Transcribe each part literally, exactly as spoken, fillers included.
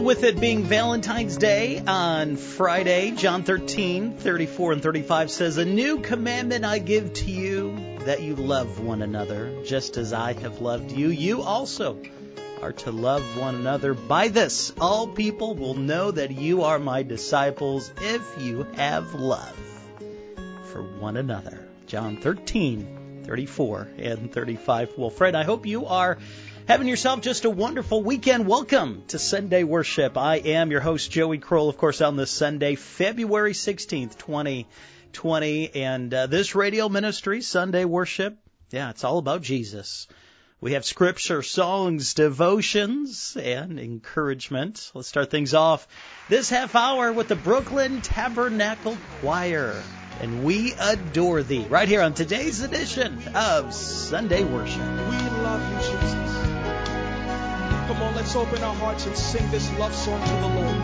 with it being Valentine's Day on Friday, John thirteen, thirty-four and thirty-five says, "A new commandment I give to you, that you love one another, just as I have loved you. You also are to love one another. By this, all people will know that you are my disciples, if you have love for one another." John thirteen, thirty-four and thirty-five. Well, Fred, I hope you are having yourself just a wonderful weekend. Welcome to Sunday Worship. I am your host, Joey Kroll, of course, on this Sunday, February sixteenth, twenty twenty. And uh, this radio ministry, Sunday Worship, yeah, it's all about Jesus. We have scripture, songs, devotions, and encouragement. Let's start things off this half hour with the Brooklyn Tabernacle Choir. And we adore thee, right here on today's edition of Sunday Worship. We love you, Jesus. Come on, let's open our hearts and sing this love song to the Lord.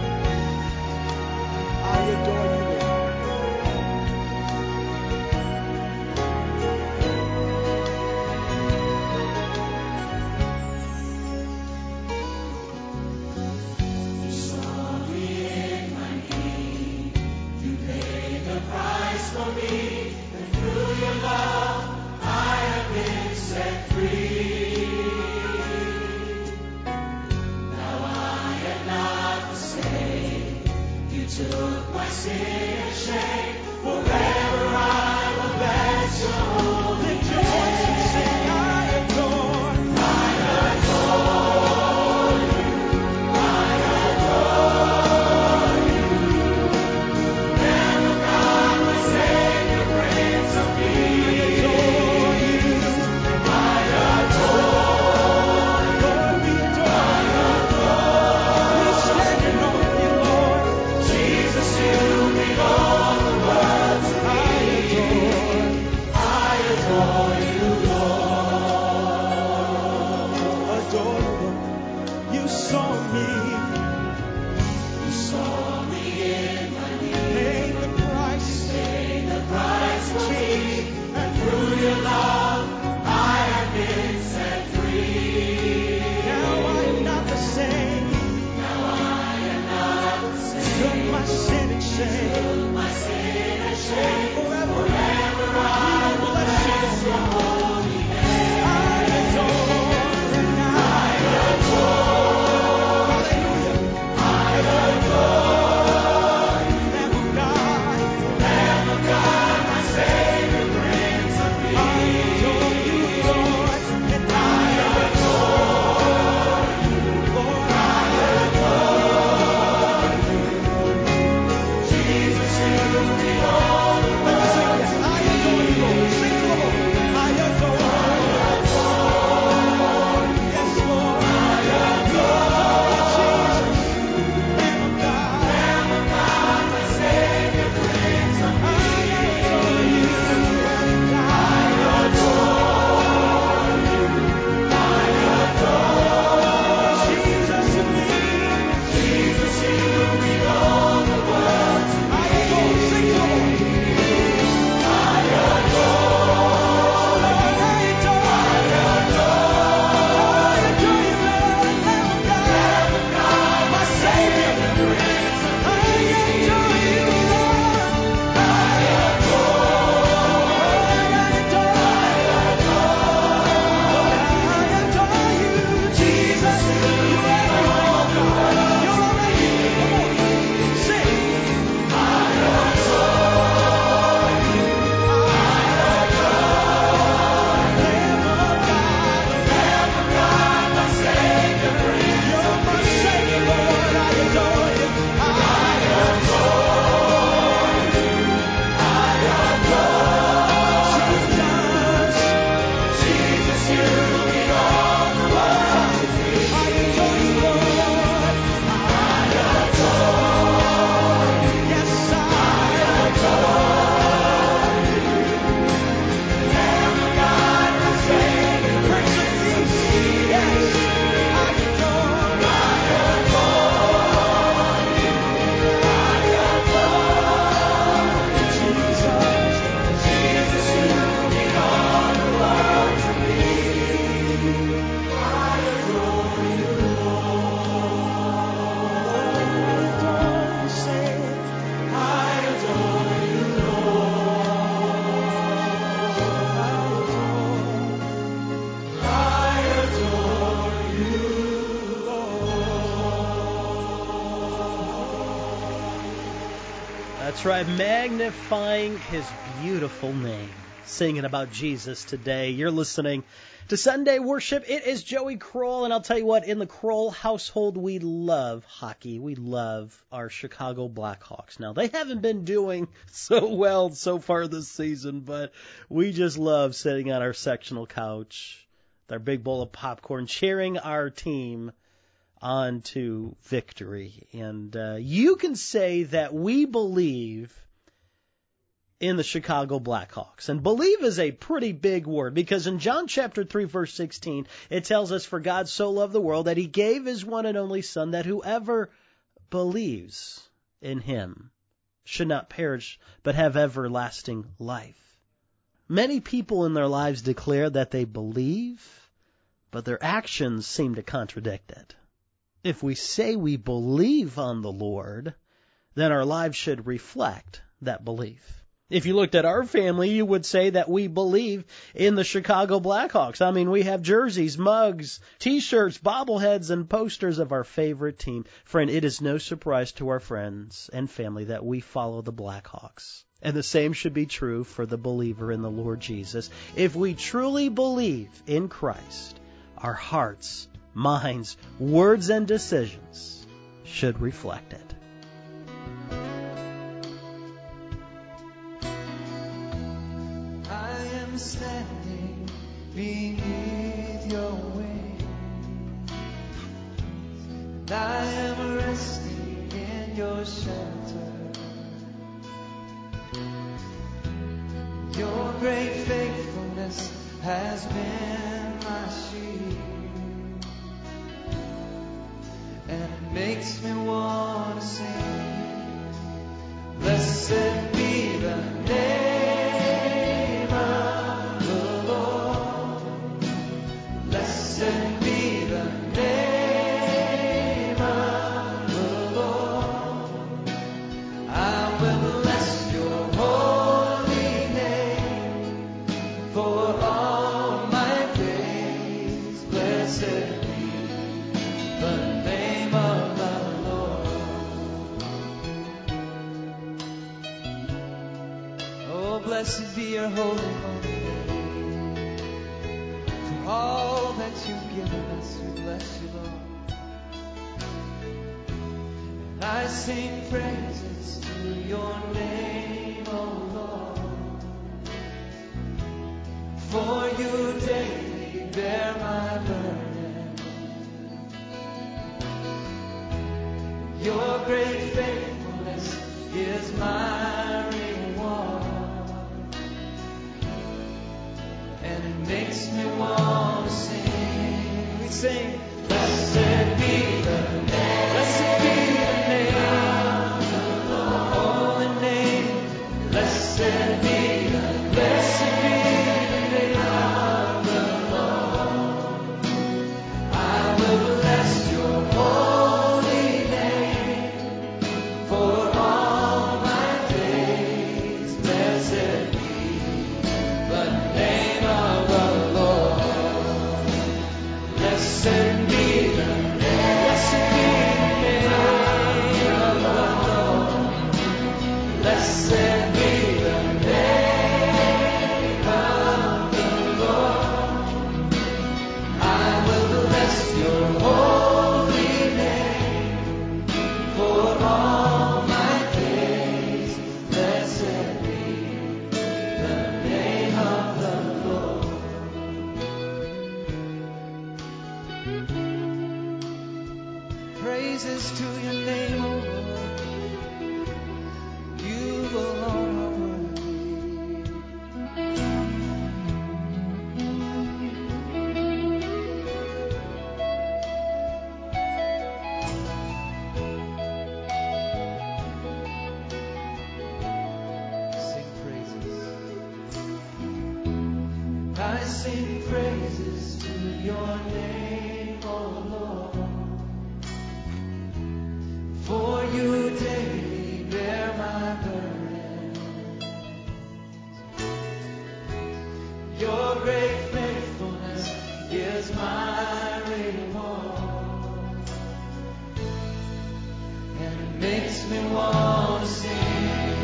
I adore you, Lord. You saw me in my need. You paid the price for me. And through your love, I have been set free. Took my sin and shame. Forever I will bless your holy name. Lift your voice and sing, I adore, I adore you, I adore you. Lamb of God, my Savior, Prince of Peace. I adore you, I adore you. Lord, we adore you. We stand in awe of you, Lord. Jesus, you mean all the world to me. I adore, I adore you, Lord. Adore you, you saw me. You saw me in my need. Paid the price. Paid the price for me. And through your love, I have been set free. Now I am not the same. Now I am not the same. Took my sin and shame. Took my sin and shame. Forever, forever I will bless your holy name. I adore and I adore. Hallelujah. I adore you. Lamb of God. Lamb of God, my Savior, Prince of Peace. I adore you, Lord. And I adore you, Lord. I adore you. Jesus, you be all the world. Let me sing this. I adore you, Lord. Sing to the Lord. I adore you. Yes, Lord. I adore Jesus. Lamb of God. Lamb of God, my Savior, Prince of Peace. I adore you. And I adore you. I adore Jesus, you mean. Jesus, you mean all the world to me. I adore. Sing to the Lord. That's right, magnifying his beautiful name. Singing about Jesus today. You're listening to Sunday Worship. It is Joey Kroll, and I'll tell you what, in the Kroll household, we love hockey. We love our Chicago Blackhawks. Now, they haven't been doing so well so far this season, but we just love sitting on our sectional couch with our big bowl of popcorn, cheering our team on to victory. And uh, you can say that we believe in the Chicago Blackhawks. And believe is a pretty big word, because in John chapter three, verse sixteen, it tells us, "For God so loved the world that he gave his one and only Son, that whoever believes in him should not perish, but have everlasting life." Many people in their lives declare that they believe, but their actions seem to contradict it. If we say we believe on the Lord, then our lives should reflect that belief. If you looked at our family, you would say that we believe in the Chicago Blackhawks. I mean, we have jerseys, mugs, T-shirts, bobbleheads, and posters of our favorite team. Friend, it is no surprise to our friends and family that we follow the Blackhawks. And the same should be true for the believer in the Lord Jesus. If we truly believe in Christ, our hearts, minds, words, and decisions should reflect it. Standing beneath your wings, and I am resting in your shelter. Your great faithfulness has been my shield, and it makes me want to sing, blessed be the name. Blessed be your holy, holy name. For all that you've given us, we bless you, Lord. And I sing praises to your name, O Lord. For you daily bear my burden. Your great faithfulness is my reward. Makes me want to sing. We sing, blessed be the name, blessed be the name of the Lord. Holy name, blessed be the, blessed be the name of the Lord. I will bless your holy name for all my days. Blessed be the name of the Blessed be the name, blessed be the name of the Lord. Blessed be the name of the Lord. I will bless your holy name for all my days. Blessed be the name of the Lord. Praises to your name, O Lord. You alone are worthy. Sing praises. I sing praises to your name, O Lord. For you daily bear my burden. Your great faithfulness is my reward. And it makes me want to sing.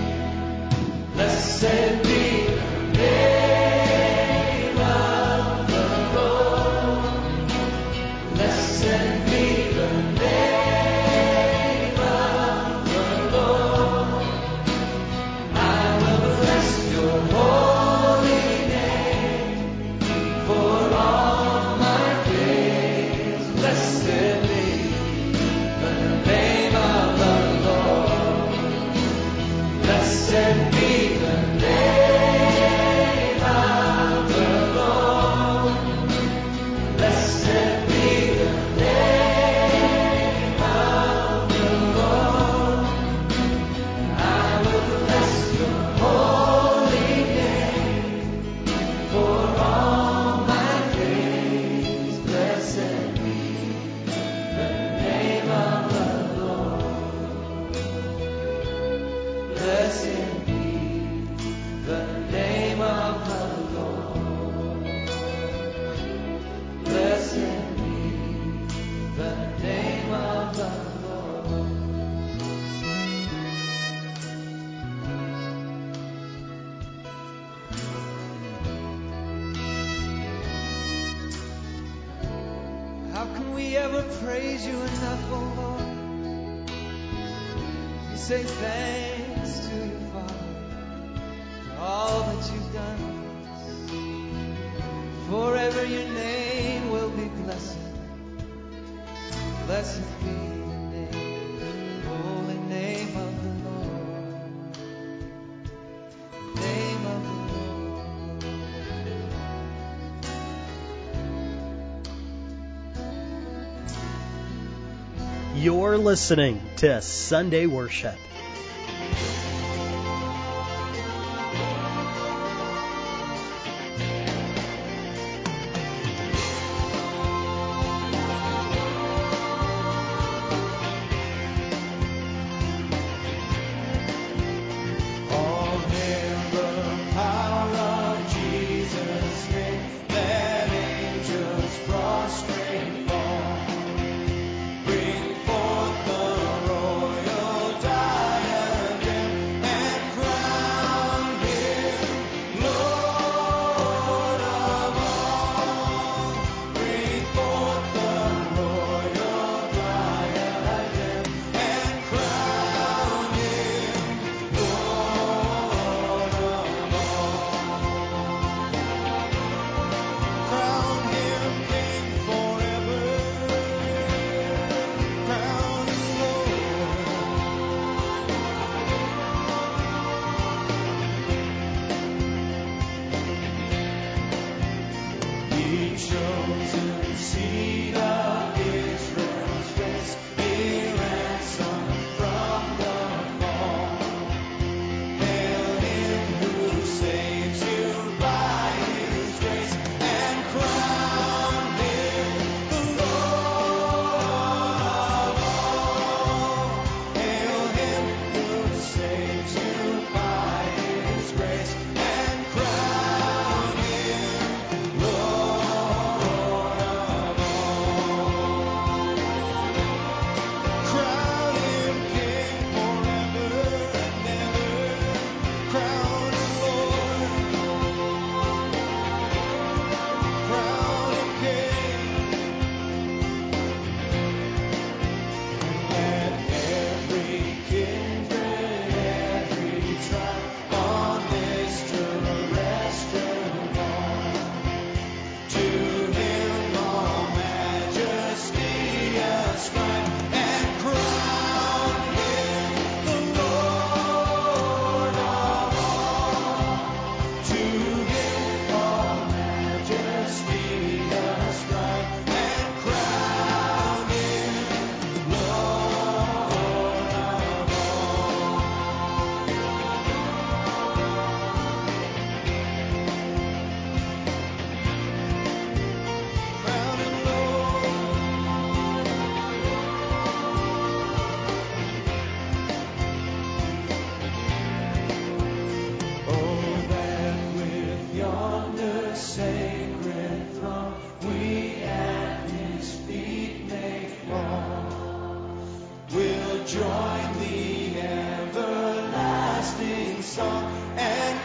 Praise you enough, oh Lord. We say thanks to you, Father, for all that you've done for us. Forever your name will be blessed. Blessed be your name, the holy name of the Lord. The name of the Lord. You're listening to Sunday Worship. Join the everlasting song and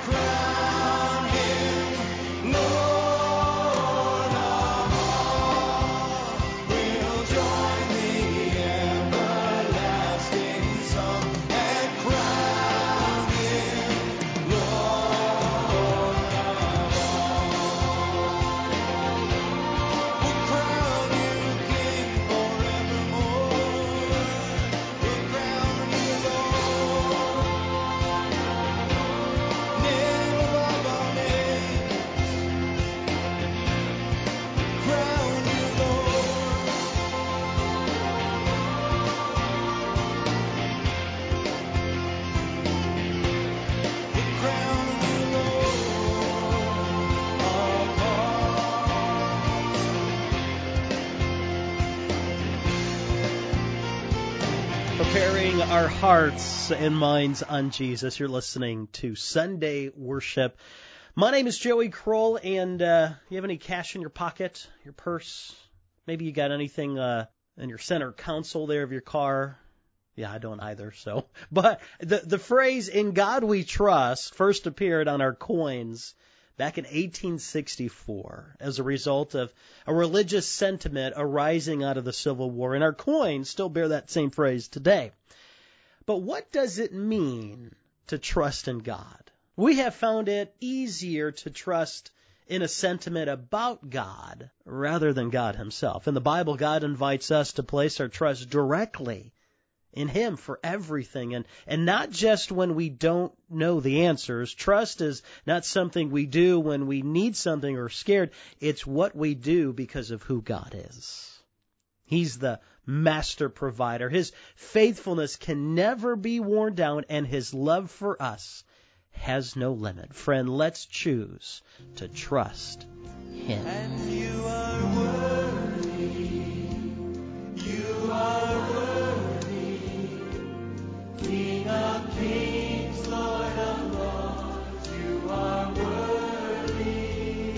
our hearts and minds on Jesus. You're listening to Sunday Worship. My name is Joey Kroll, and uh, you have any cash in your pocket, your purse? Maybe you got anything uh, in your center console there of your car? Yeah, I don't either. So, but the the phrase "In God We Trust" first appeared on our coins back in eighteen sixty-four as a result of a religious sentiment arising out of the Civil War, and our coins still bear that same phrase today. But what does it mean to trust in God? We have found it easier to trust in a sentiment about God rather than God himself. In the Bible, God invites us to place our trust directly in him for everything, and, and not just when we don't know the answers. Trust is not something we do when we need something or are scared. It's what we do because of who God is. He's the master provider. His faithfulness can never be worn down, and his love for us has no limit. Friend, let's choose to trust him. And you are worthy. You are worthy. King of kings, Lord of lords, you are worthy.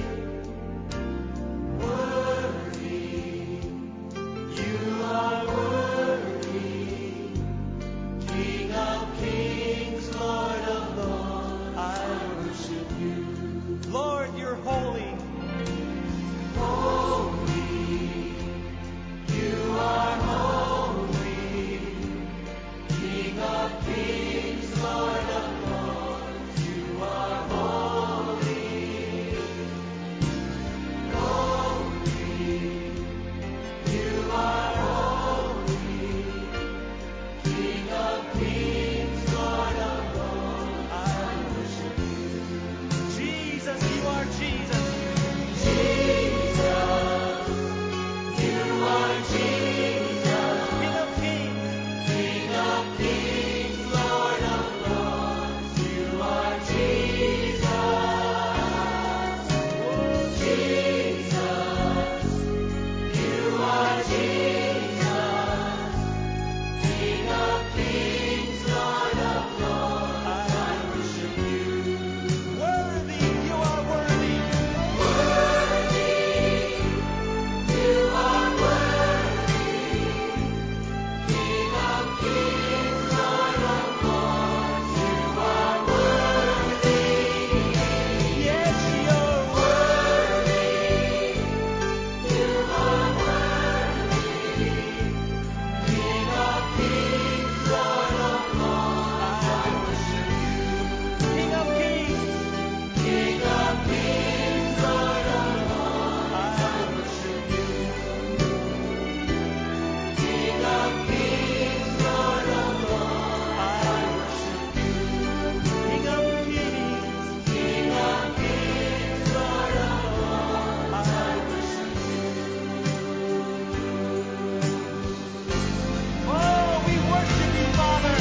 Worthy. You are worthy. King of kings, Lord of lords, I worship you. Lord, you're holy. Holy. You are holy. King of kings, Lord of lords, you are holy. Holy. You are holy. King of kings, Lord of lords, I worship you. Jesus, you are Jesus. Jesus, you are Jesus. King of kings. King of kings, Lord of lords, you are Jesus. Jesus, you are Jesus. King of kings, Lord of lords, I worship you. Worthy, you are worthy. Worthy, you are worthy. King of kings, Lord of lords, you are worthy. Yes, you're worthy. You are worthy. King of kings, Lord of lords, I worship you. King of kings, King of kings, Lord of lords, I worship you. King of kings, Lord of lords, I worship you. King of kings, King of kings, Lord of lords, I worship you. Oh, we worship you, Father.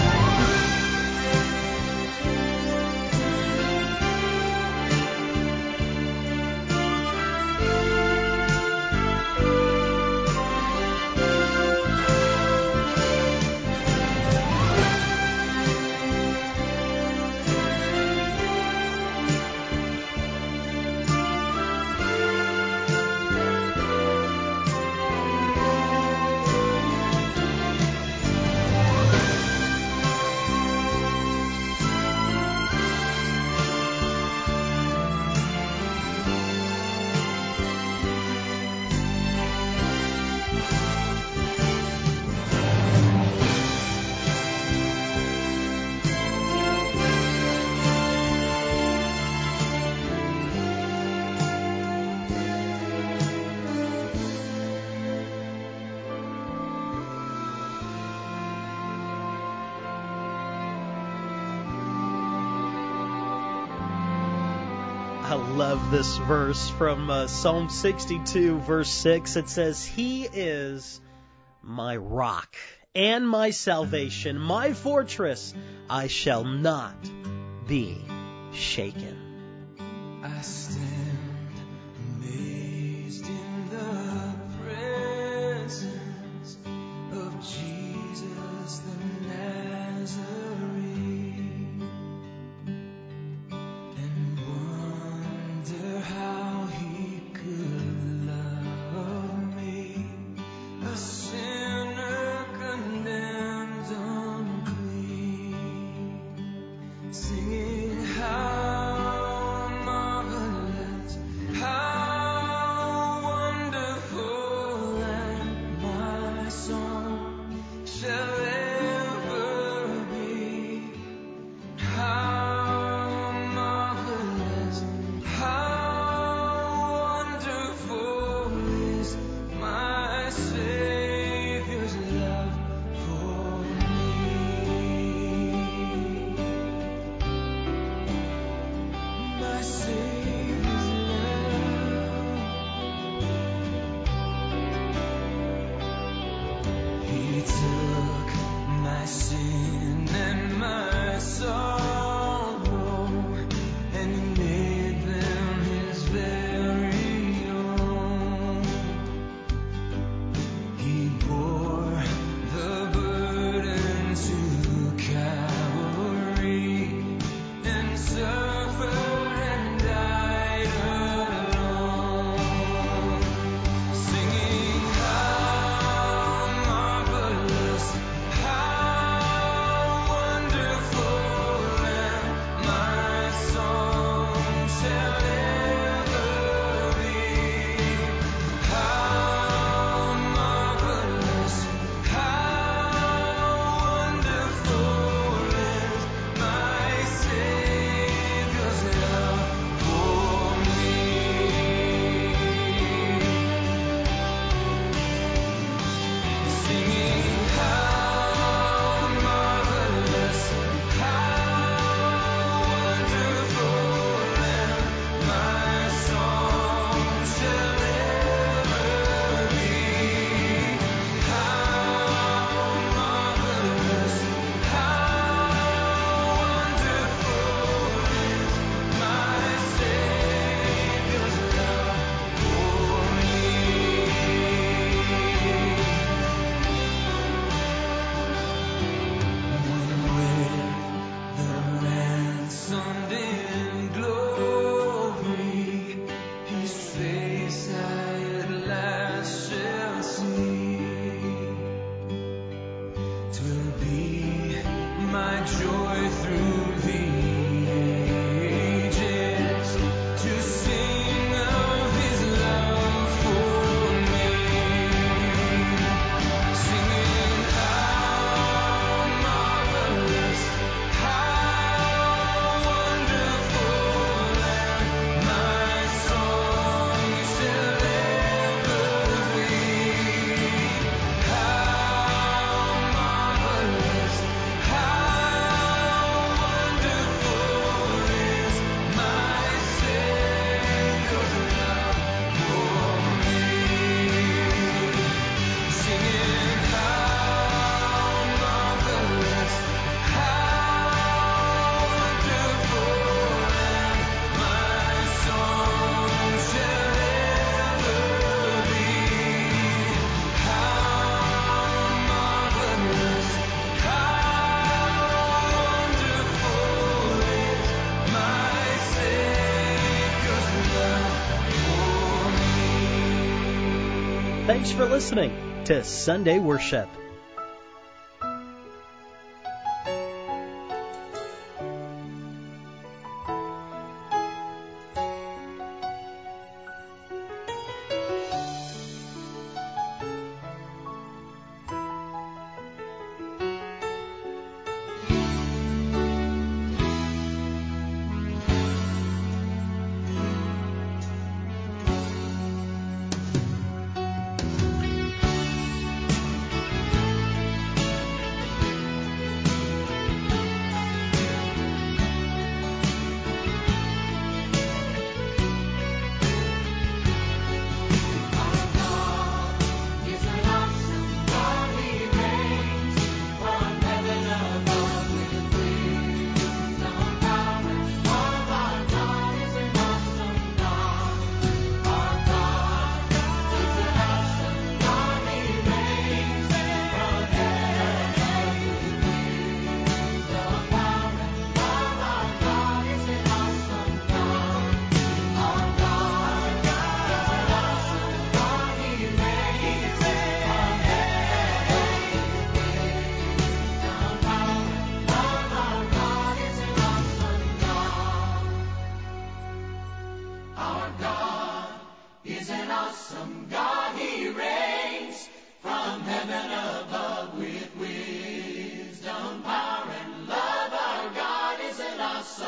I love this verse from uh, Psalm sixty-two, verse six. It says, He is my rock and my salvation, my fortress. I shall not be shaken. I stand amazed in the presence of Jesus the Thanks for listening to Sunday Worship.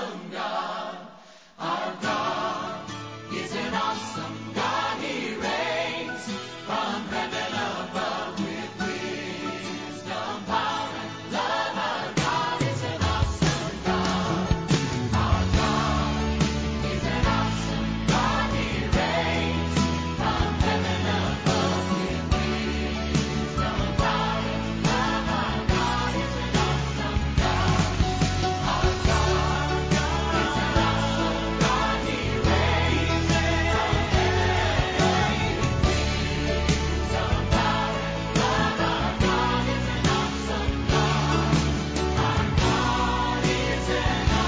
awesome God. Our God is an awesome God. He reigns from heaven above with wisdom, power, and love. Our God is an awesome God. Our God is an awesome God. He reigns from heaven above with wisdom, power, and love. Our God is an awesome God. Our God is an awesome God. He reigns from heaven above with wisdom, power, and love. Our God is an awesome God. Our God is an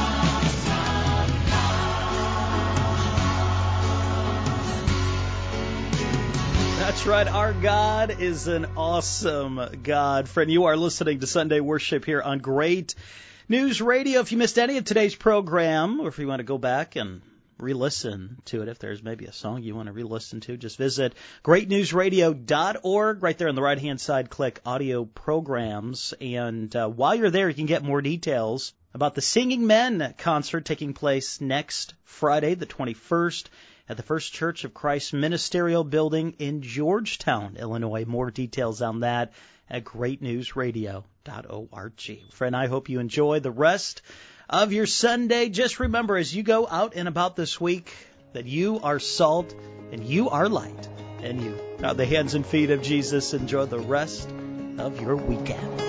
That's right. Our God is an awesome God. Friend, you are listening to Sunday Worship here on Great News Radio. If you missed any of today's program, or if you want to go back and re-listen to it, if there's maybe a song you want to re-listen to, just visit great news radio dot org. Right there on the right-hand side, click Audio Programs. And uh, while you're there, you can get more details about the Singing Men concert taking place next Friday, the twenty-first, at the First Church of Christ Ministerial Building in Georgetown, Illinois. More details on that at great news radio dot org. Friend, I hope you enjoy the rest of your Sunday. Just remember, as you go out and about this week, that you are salt and you are light, and you are the hands and feet of Jesus. Enjoy the rest of your weekend.